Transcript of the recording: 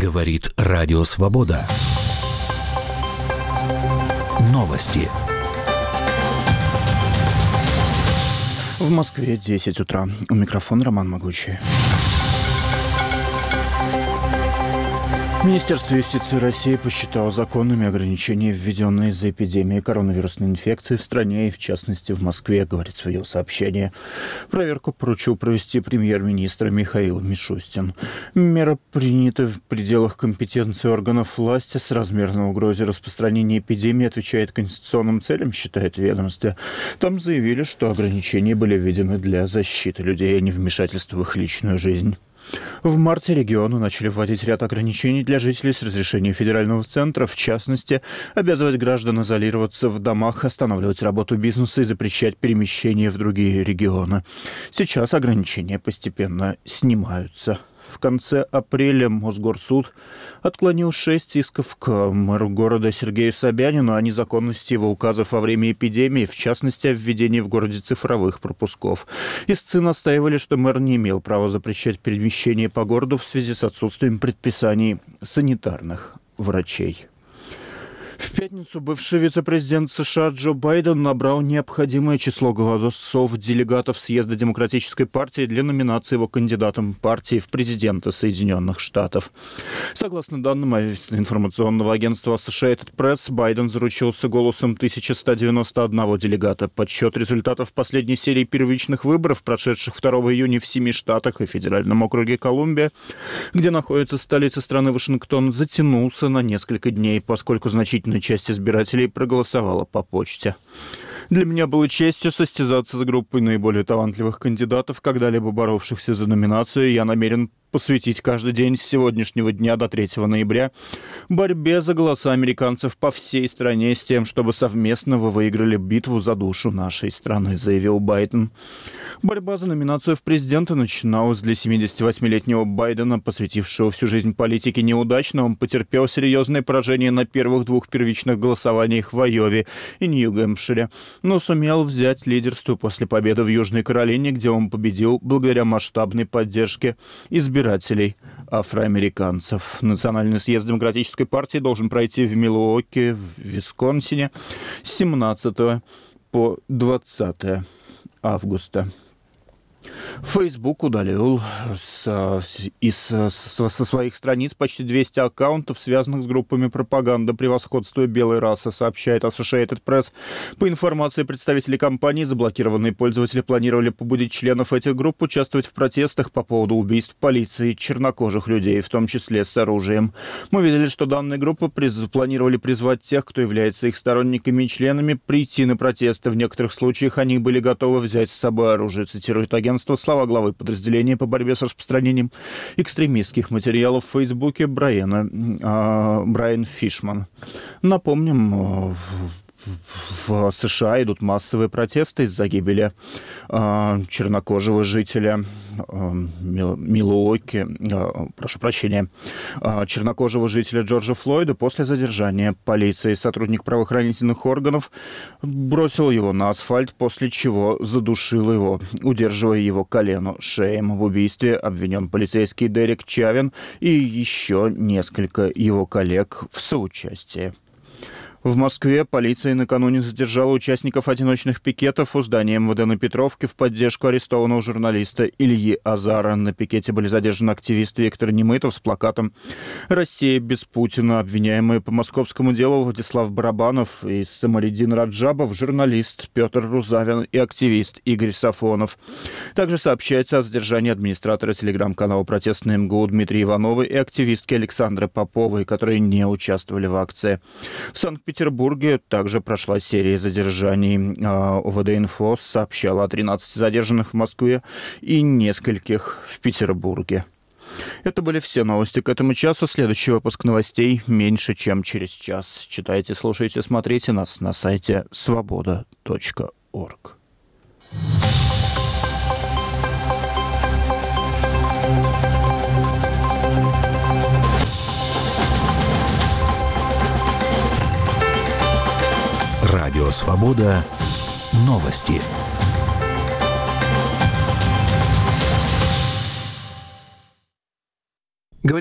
Говорит Радио Свобода. Новости. В Москве 10 утра. У микрофона Роман Могучий. Министерство юстиции России посчитало законными ограничения, введенные из-за эпидемии коронавирусной инфекции в стране и, в частности, в Москве, говорит в своем сообщении. Проверку поручил провести премьер-министр Михаил Мишустин. Меры приняты в пределах компетенции органов власти, с размерной угрозой распространения эпидемии отвечает конституционным целям, считает ведомство. Там заявили, что ограничения были введены для защиты людей, а не вмешательства в их личную жизнь. В марте регионы начали вводить ряд ограничений для жителей с разрешения федерального центра, в частности, обязывать граждан изолироваться в домах, останавливать работу бизнеса и запрещать перемещение в другие регионы. Сейчас ограничения постепенно снимаются. В конце апреля Мосгорсуд отклонил 6 исков к мэру города Сергею Собянину о незаконности его указов во время эпидемии, в частности, о введении в городе цифровых пропусков. Истцы настаивали, что мэр не имел права запрещать перемещение по городу в связи с отсутствием предписаний санитарных врачей. В пятницу бывший вице-президент США Джо Байден набрал необходимое число голосов делегатов съезда Демократической партии для номинации его кандидатом партии в президенты Соединенных Штатов. Согласно данным информационного агентства Associated Press, Байден заручился голосом 1191 делегата. Подсчет результатов последней серии первичных выборов, прошедших 2 июня в 7 штатах и федеральном округе Колумбия, где находится столица страны Вашингтон, затянулся на несколько дней, поскольку значительная часть избирателей проголосовала по почте. Для меня было честью состязаться с группой наиболее талантливых кандидатов, когда-либо боровшихся за номинацию. Я намерен посвятить каждый день с сегодняшнего дня до 3 ноября борьбе за голоса американцев по всей стране с тем, чтобы совместно вы выиграли битву за душу нашей страны, заявил Байден. Борьба за номинацию в президенты начиналась для 78-летнего Байдена, посвятившего всю жизнь политике неудачно. Он потерпел серьезное поражение на первых 2 первичных голосованиях в Айове и Нью-Гэмпшире, но сумел взять лидерство после победы в Южной Каролине, где он победил благодаря масштабной поддержке избирателей афроамериканцев. Национальный съезд Демократической партии должен пройти в Милуоки, в Висконсине, с 17 по 20 августа. Facebook удалил со своих страниц почти 200 аккаунтов, связанных с группами пропаганды превосходства белой расы, сообщает Associated Press. По информации представителей компании, заблокированные пользователи планировали побудить членов этих групп участвовать в протестах по поводу убийств полиции чернокожих людей, в том числе с оружием. Мы видели, что данные группы планировали призвать тех, кто является их сторонниками и членами, прийти на протесты. В некоторых случаях они были готовы взять с собой оружие, цитирует агентство слова главы подразделения по борьбе с распространением экстремистских материалов в Фейсбуке Брайан Фишман. Напомним, в США идут массовые протесты из-за гибели чернокожего жителя Милуоки, чернокожего жителя Джорджа Флойда. После задержания полиции сотрудник правоохранительных органов бросил его на асфальт, после чего задушил его, удерживая его колено шеем. В убийстве обвинен полицейский Дерек Чавин и еще несколько его коллег в соучастии. В Москве полиция накануне задержала участников одиночных пикетов у здания МВД на Петровке в поддержку арестованного журналиста Ильи Азара. На пикете были задержаны активист Виктор Немытов с плакатом «Россия без Путина», обвиняемые по московскому делу Владислав Барабанов и Самариддин Раджабов, журналист Петр Рузавин и активист Игорь Сафонов. Также сообщается о задержании администратора телеграм-канала «Протестный МГУ» Дмитрия Иванова и активистки Александры Поповой, которые не участвовали в акции. В Санкт-Петербурге также прошла серия задержаний. ОВД-инфо сообщала о 13 задержанных в Москве и нескольких в Петербурге. Это были все новости к этому часу. Следующий выпуск новостей меньше, чем через час. Читайте, слушайте, смотрите нас на сайте svoboda.org. Радио Свобода. Новости.